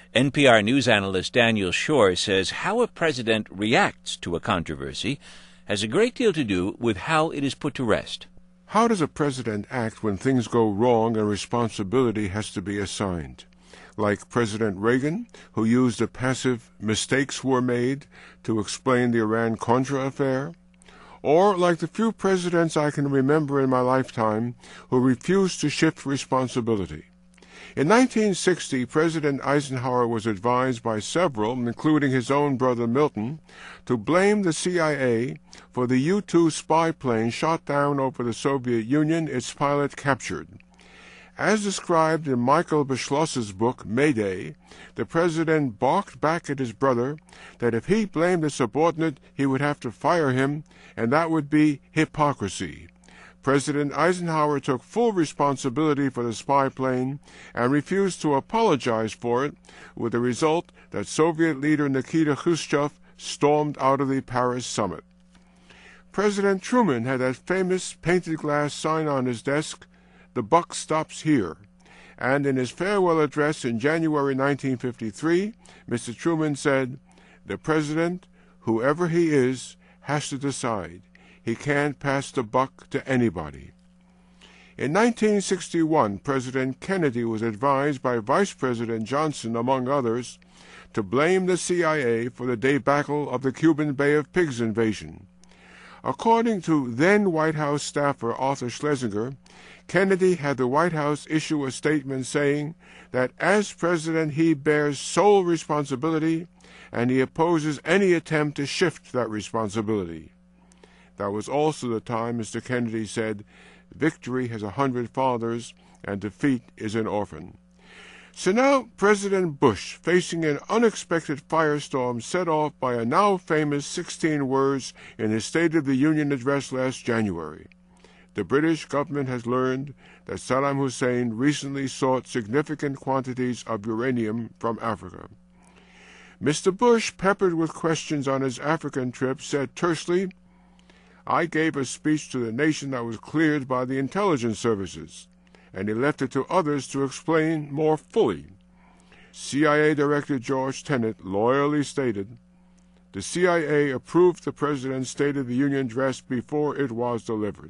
NPR news analyst Daniel Schorr says how a president reacts to a controversy has a great deal to do with how it is put to rest. How does a president act when things go wrong and responsibility has to be assigned? Like President Reagan, who used a passive "mistakes were made" to explain the Iran-Contra affair? Or like the few presidents I can remember in my lifetime who refused to shift responsibility? In 1960, President Eisenhower was advised by several, including his own brother Milton, to blame the CIA for the U-2 spy plane shot down over the Soviet Union, its pilot captured. As described in Michael Beschloss's book, Mayday, the president barked back at his brother that if he blamed a subordinate, he would have to fire him, and that would be hypocrisy. President Eisenhower took full responsibility for the spy plane and refused to apologize for it, with the result that Soviet leader Nikita Khrushchev stormed out of the Paris summit. President Truman had that famous painted glass sign on his desk, "The buck stops here," and in his farewell address in January 1953, Mr. Truman said, "The president, whoever he is, has to decide. He can't pass the buck to anybody." In 1961, President Kennedy was advised by Vice President Johnson, among others, to blame the CIA for the debacle of the Cuban Bay of Pigs invasion. According to then White House staffer Arthur Schlesinger, Kennedy had the White House issue a statement saying that as president he bears sole responsibility and he opposes any attempt to shift that responsibility. That was also the time Mr. Kennedy said, "Victory has 100 fathers and defeat is an orphan." So now President Bush, facing an unexpected firestorm set off by a now famous 16 words in his State of the Union address last January. The British government has learned that Saddam Hussein recently sought significant quantities of uranium from Africa. Mr. Bush, peppered with questions on his African trip, said tersely, "I gave a speech to the nation that was cleared by the intelligence services," and he left it to others to explain more fully. CIA Director George Tenet loyally stated, "The CIA approved the President's State of the Union address before it was delivered."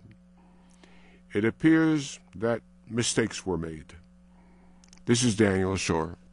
It appears that mistakes were made. This is Daniel Schorr.